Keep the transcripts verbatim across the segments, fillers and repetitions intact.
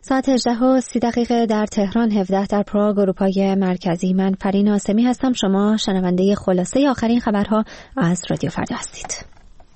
ساعت هجده و سی دقیقه در تهران، هفده در پراگ اروپای مرکزی. من فرین آسمی هستم. شما شنونده خلاصه آخرین خبرها از رادیو فردا هستید.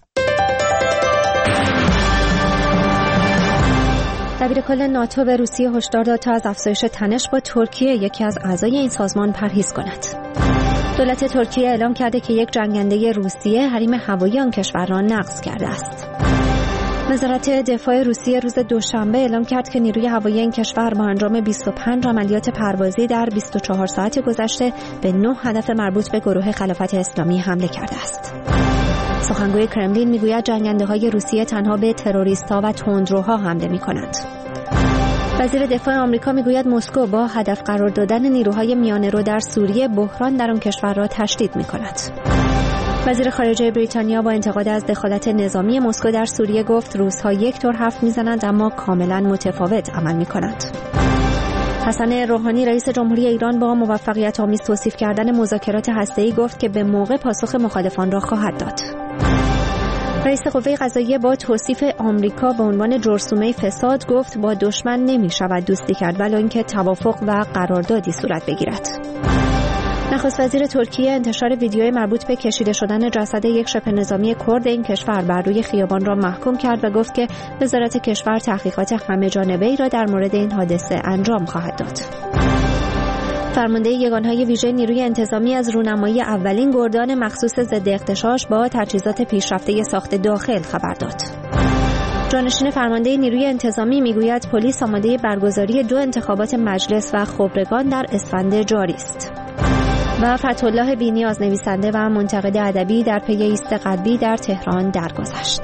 دبیرکل ناتو به روسیه هشدار داد تا از افزایش تنش با ترکیه، یکی از اعضای این سازمان، پرهیز کند. دولت ترکیه اعلام کرده که یک جنگنده روسیه حریم هوایی آن کشور را نقض کرده است. وزارت دفاع روسیه روز دوشنبه اعلام کرد که نیروی هوایی این کشور با انجام بیست و پنج عملیات پروازی در بیست و چهار ساعت گذشته به نه هدف مربوط به گروه خلافت اسلامی حمله کرده است. سخنگوی کرملین میگوید جنگنده‌های روسیه تنها به تروریست‌ها و تندروها حمله می‌کنند. وزیر دفاع آمریکا میگوید مسکو با هدف قرار دادن نیروهای میانه‌رو در سوریه بحران در آن کشور را تشدید می‌کند. وزیر خارجه بریتانیا با انتقاد از دخالت نظامی مسکو در سوریه گفت روس‌ها یک طور حرف می‌زنند اما کاملاً متفاوت عمل می‌کنند. حسن روحانی رئیس جمهوری ایران با موفقیت‌آمیز توصیف کردن مذاکرات هسته‌ای گفت که به موقع پاسخ مخالفان را خواهد داد. رئیس قوه قضاییه با توصیف آمریکا به عنوان جرثومه فساد گفت با دشمن نمی‌شود دوستی کرد ولی اینکه توافق و قراردادی صورت بگیرد. نخست وزیر ترکیه انتشار ویدیوی مربوط به کشیده شدن جسد یک شبه نظامی کرد این کشور بر روی خیابان را محکوم کرد و گفت که وزارت کشور تحقیقات همه جانبه‌ای را در مورد این حادثه انجام خواهد داد. فرمانده یگانهای ویژه نیروی انتظامی از رونمایی اولین گردان مخصوص ضد اغتشاش با تجهیزات پیشرفته ساخت داخل خبر داد. جانشین فرمانده نیروی انتظامی میگوید پلیس آماده برگزاری دو انتخابات مجلس و خبرگان در اسفند جاری است. و فتح‌الله بی‌نیاز نویسنده و منتقد ادبی در پی ایست قلبی در تهران درگذشت.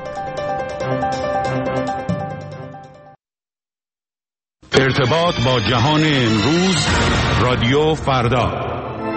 ارتباط با جهان امروز، رادیو فردا.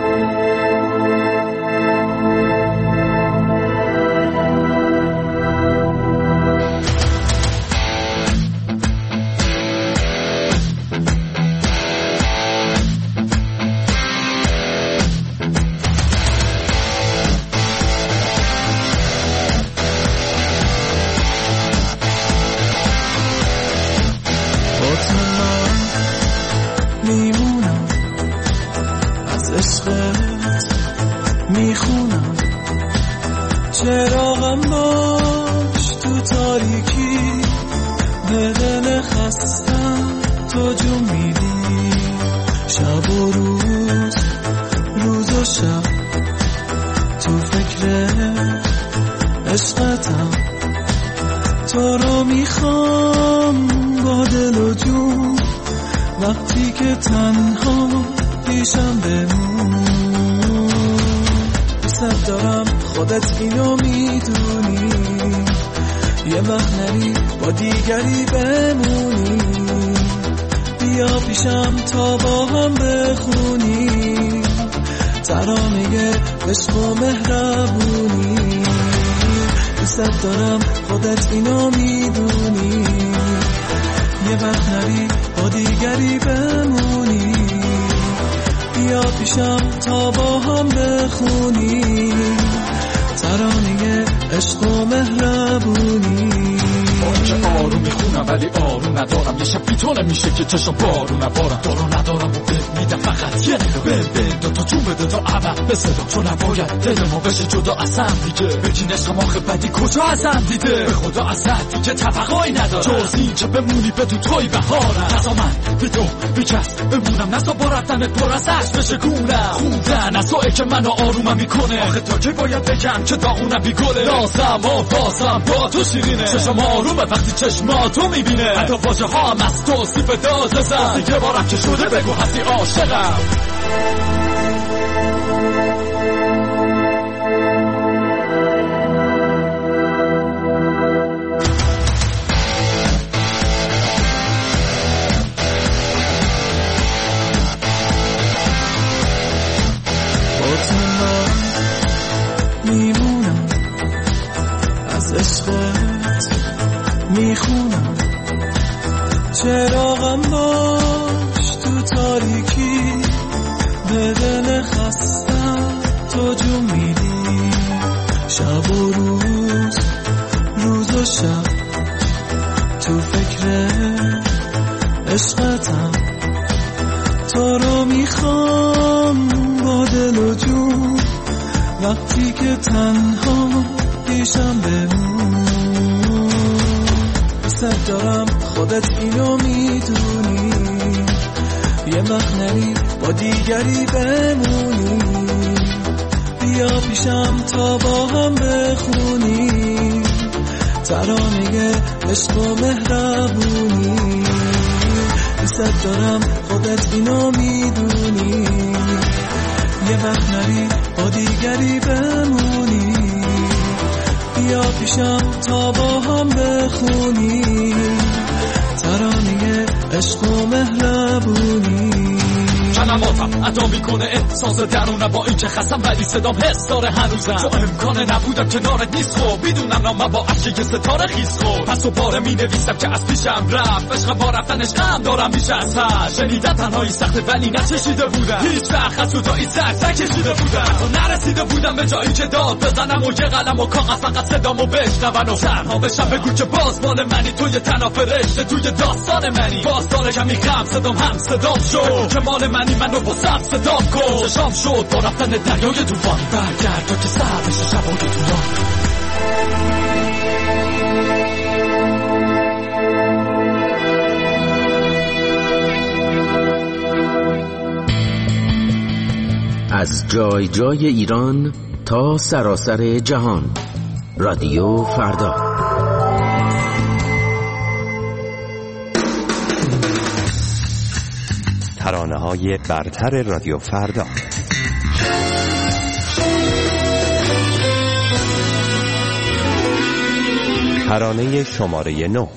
چراغم باش تو تاریکی، به دل خستم تو جون میدی. شب و روز، روز و شب تو فکر عشقتم، تو رو میخوام با دل و جون. وقتی که تنها پیشم بمون، دوست دارم خودت اینو میدونی، یه وقت نری با دیگری بمونی. بیا پیشم تا با هم بخونی ترانه عشق و مهربونی. دوست دارم خودت اینو میدونی، یه وقت نری با دیگری بمونی. بیا پیشم تا با هم بخونی ترانه عشق و مهربونی. که آروم میخونم ولی آروم ندارم، یه شب بی تو نمیشه که چشم بارون نبارم. دارو ندارم و بهت میدم فقط یه نگاه، بل بل دو تا جون بده تا عبق بسدا. چون نباید دل ما بشه جدا از هم دیگه، بگین عشقم آخه بدی کجا از هم دیده. به خدا ازت دیگه توقعی ندارم جز این که بمونی بدون توی بهارم. نزا من بی تو بی کس بمونم، نزا با رفتنت پر از عشق بشه گونم. خوندن از توی که منو آرومم میکنه، آخه تا که باید بگم که داغونم بی گله. لازم و واسم با تو شیرینه، چشم آرومه وقتی چشماتو میبینه. حتی واژه ها هم از توصیف داز زن، یه بارم که شده بگو هستی عاشقم. میمونم از عشقت میخونم، چراغم باش تو تاریکی، به دل خستم تو جون میدی. شب و روز، روز و شب تو فکر عشقتم، تو رو میخوام با دل و جون، وقتی که تنها پیشم بمون. دوست دارم خودت اینو میدونی، یه وقت نری با دیگری بمونی، بیا پیشم تا با هم بخونی ترانه عشق و مهربونی. دوست دارم خودت اینو میدونی، یه وقت نری با دیگری بمونی، بیا پیشم تا با هم بخونی ترانه عشق و مهربونی. کلماتم ادا میکنه احساس درونه با این که خستم ولی صدام حس داره هنوزم. تو امکانه نبودم کنارت نیست خب، میدونم نامم با عشق ستاره خیز خب. پس و باره می نویسم که از پیشم رفت، عشق با رفتنش غم دارم میشه از هر. شنیدن تنهایی سخته ولی نچشیده بودم، هیچ وقت از جدایی سر نکشیده بودم. تو نرسیده بودم به جایی که داد بزنم و یه قلم و کاغذ فقط صدامو بشنون و تنها بشم بگو که باز مال منی، توی تنها فرشته توی داستان منی. باز داره کمی غم صدام هم صدام شد که مال منی، منو با سب صدام کن. شام شد با رفتن دریای طوفان، برگرد تا که سر بشه شبای طولان. از جای جای ایران تا سراسر جهان، رادیو فردا. ترانه‌های برتر رادیو فردا. ترانه شماره نه.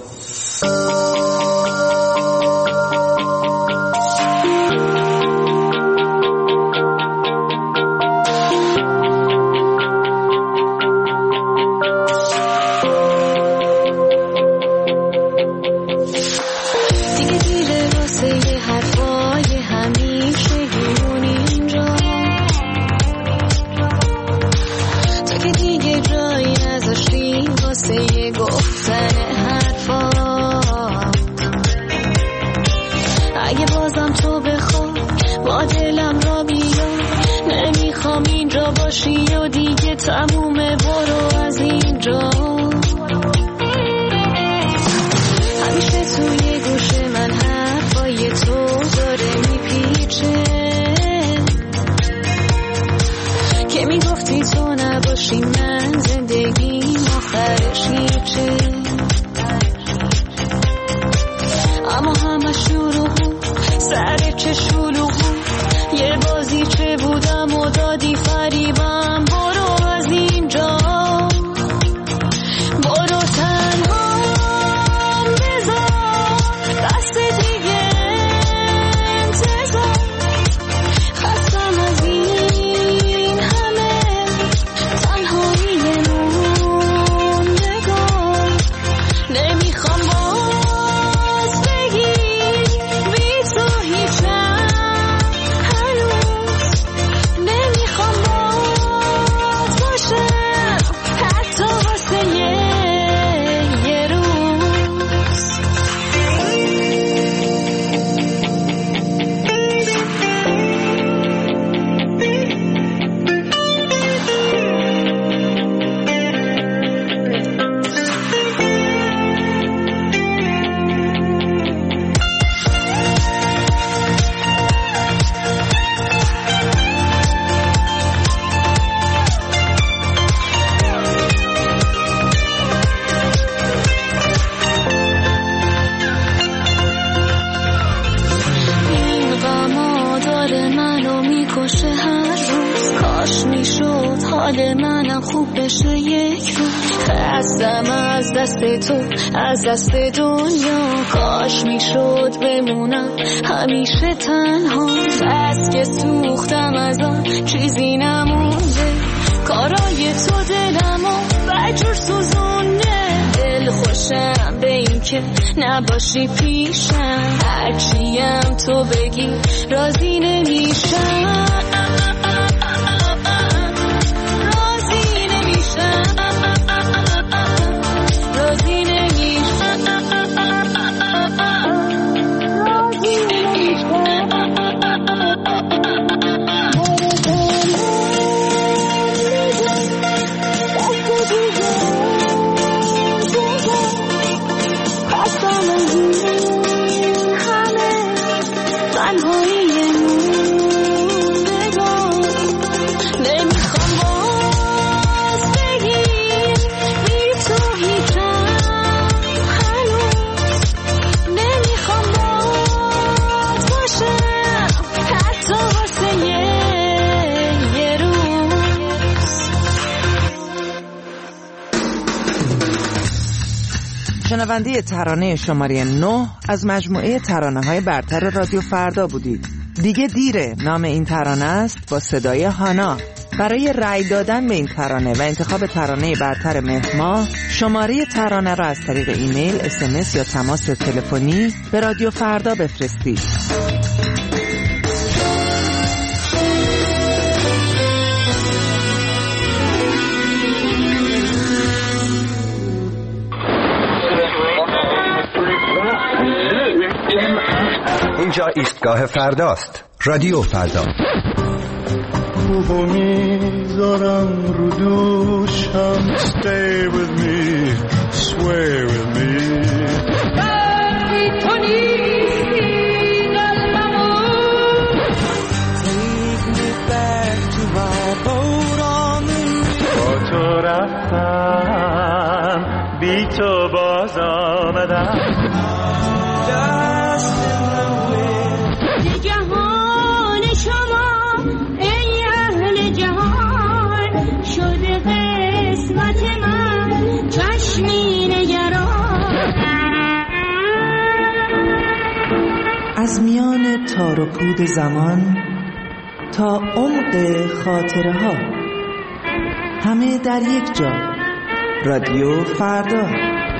از دست دنیا کاش میشد بمونم همیشه تنها، بس که سوختم از آن چیزی نمونده، کارای تو دلمو بجور سوزونه. دل خوشم به این که نباشی پیشم، هرچیم تو بگی راضی نمیشم. شنونده ترانه شماره نه از مجموعه ترانه‌های برتر رادیو فردا بودید. دیگه دیره نام این ترانه است با صدای هانا. برای رأی دادن به این ترانه و انتخاب ترانه برتر مهر ماه شماره ترانه را از طریق ایمیل، اس ام اس یا تماس تلفنی به رادیو فردا بفرستید. اینجا ایستگاه فرداست. رادیو فردا. روبو میذارم رو دوشم. Stay with me, sway with me. تو نیستی قلبمو. Take me back to my boat on the river. با تو رفتم بی تو باز آمدم. جهان شما ای اهل جهان شده قسمت من چشمی نگران. از میان تار و پود زمان تا عمق خاطره ها، همه در یک جا. رادیو فردا.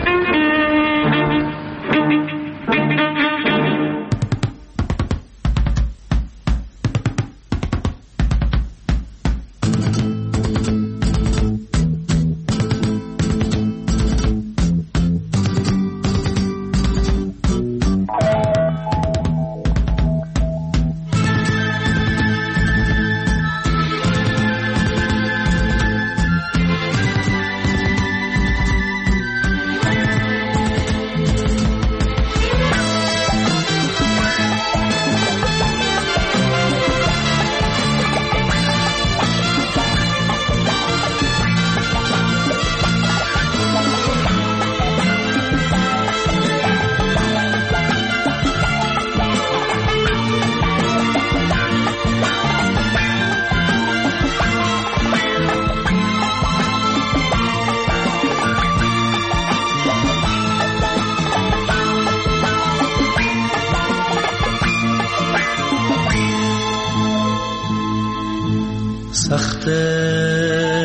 سخته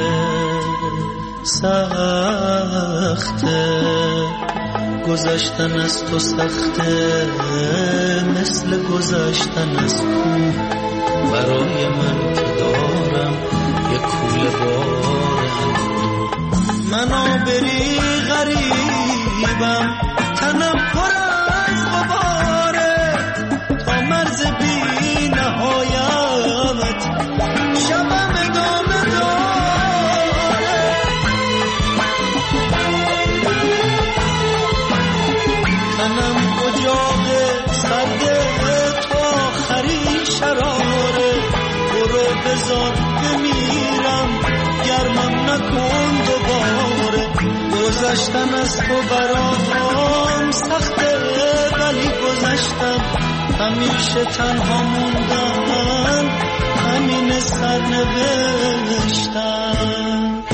سخته گذشتن از تو سخته، مثل گذشتن از کوه. برای من که دارم یک کوله بارم، منو بری غریبم، تنم پر از غباره، تا مرز بی نهایت شبم ادامه داره. تنم اجاق سرده تا آخری شراره، برو بذار بمیرم گرمم نکن دوباره. گذشتن از تو برام سخته ولی گذشتم، همیشه تنها موندن همین سرنوشتم.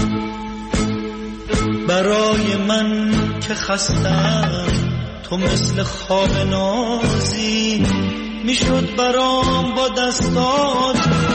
برای من که خستم تو مثل خواب نازی، میشد برام با دستات